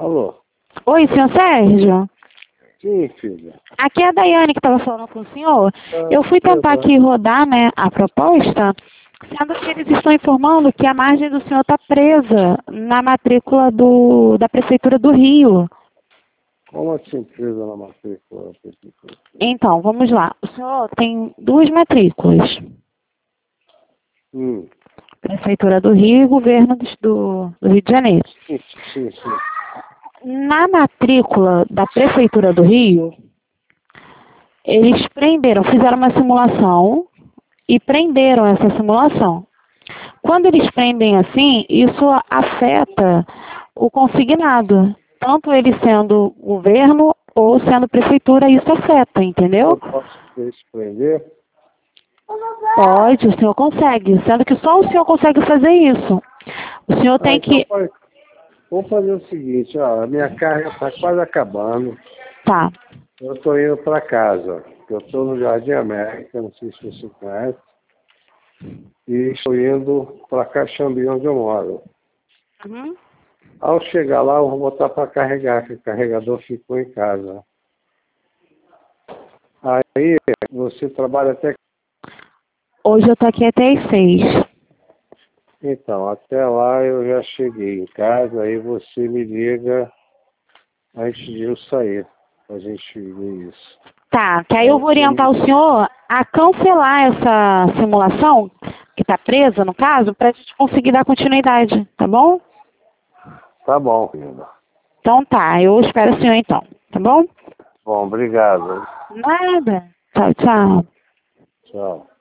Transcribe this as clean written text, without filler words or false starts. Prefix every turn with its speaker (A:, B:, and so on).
A: Alô?
B: Oi, senhor Sérgio?
A: Sim, filha.
B: Aqui é a Daiane que estava falando com o senhor. Eu fui tentar aqui rodar, né, a proposta, sendo que eles estão informando que a margem do senhor está presa na matrícula da Prefeitura do Rio.
A: Como assim presa na matrícula?
B: Então, vamos lá. O senhor tem duas matrículas. Prefeitura do Rio e Governo do Rio de Janeiro.
A: Sim.
B: Na matrícula da Prefeitura do Rio, eles fizeram uma simulação e prenderam essa simulação. Quando eles prendem assim, isso afeta o consignado. Tanto ele sendo governo ou sendo prefeitura, isso afeta, entendeu?
A: Eu posso prender?
B: Pode, o senhor consegue. Sendo que só o senhor consegue fazer isso. O senhor tem que...
A: Vamos fazer o seguinte, ó, a minha carga está quase acabando.
B: Tá.
A: Eu estou indo para casa. Eu estou no Jardim América, não sei se você conhece. E estou indo para Caxambi, onde eu moro.
B: Uhum.
A: Ao chegar lá, eu vou botar para carregar, que o carregador ficou em casa. Aí, você trabalha até...
B: Hoje eu estou aqui até às 6.
A: Então, até lá eu já cheguei em casa, aí você me liga antes de eu sair, pra gente ver isso.
B: Tá, que aí eu vou orientar o senhor a cancelar essa simulação, que está presa no caso, para a gente conseguir dar continuidade, tá bom?
A: Tá bom, filha.
B: Então tá, eu espero o senhor então, tá bom?
A: Bom, obrigado.
B: Nada. Tchau, tchau.
A: Tchau.